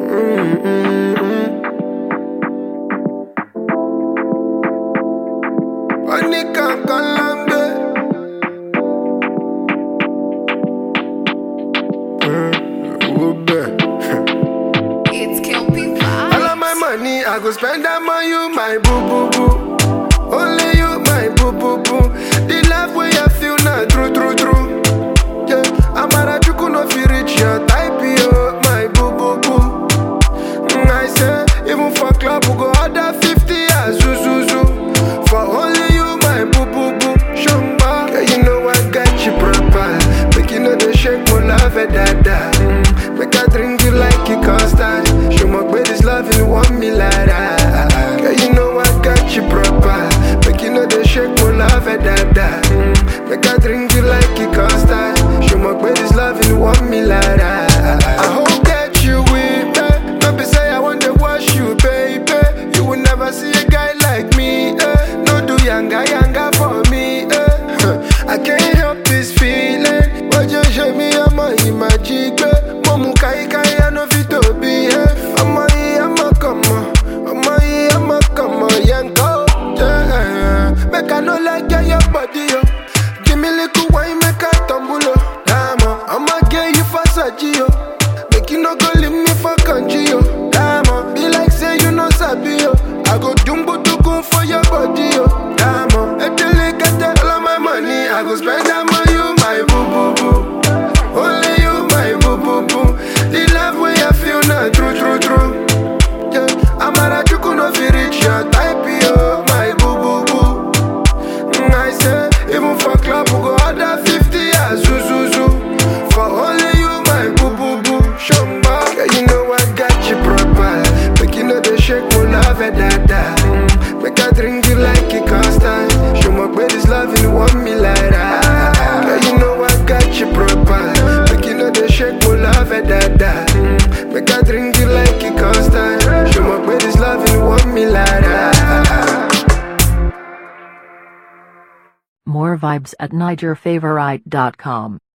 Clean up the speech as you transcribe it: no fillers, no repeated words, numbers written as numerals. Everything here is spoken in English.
I go spend them on you, my boo boo boo. Only you, my boo boo boo. The love way I feel now, true. Yeah, I'm at you could not feel rich your type, yo, my boo boo boo. I say, even for club, we go order 50 as zoo. For only you, my boo boo boo. Shumba, yeah, you know I got you proper. Make you know the shake, my love, dada. Make I drink you like you custard. Show my this love and you want me like that. Yeah, you know I got you proper. Make you know the shake, my love, dada. Make I drink you like you custard. Show my this love and you want me like that. I hope that you with me. Don't be say I want to wash you, baby. You will never see a guy like me. No do yanga for me. I can't help this feeling. Why you show me a money magic? Momu kai I know fit to be. I'ma come yanko. Yeah. Make I no like your body, yo. Give me little wine, make I tumble, yo. I'ma get you for Sajio. Make you no go leave me for country, yo. Be like say you no sabi, yo. I go jumbo to go for your body, yo. If you look at all of my money, I go spend them on you, my boo boo boo. Only you, my boo boo boo. The love way I feel now, true. Yeah, I'm at you could not feel rich your type, yo, my boo boo boo. I say, even for club, we go order 50 as zoo. For only you, my boo boo boo. Shumba, yeah, you know I got you proper. Make you know the shake, my love, dada. Make I drink you like you custard. Show my this love and you want me like that. Yeah, you know I got you proper. Make you know the shake, my love, dada. Make I drink you like you custard. Show my this love and you want me like that. More vibes at NigerFavorite.com.